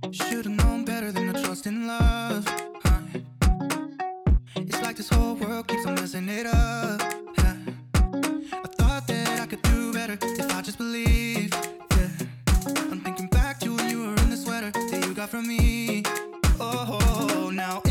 Should've known better than to trust in love, huh? It's like this whole world keeps on messing it up, yeah. I thought that I could do better if I just believed, yeah. I'm thinking back to when you were in the sweater that you got from me. Oh, now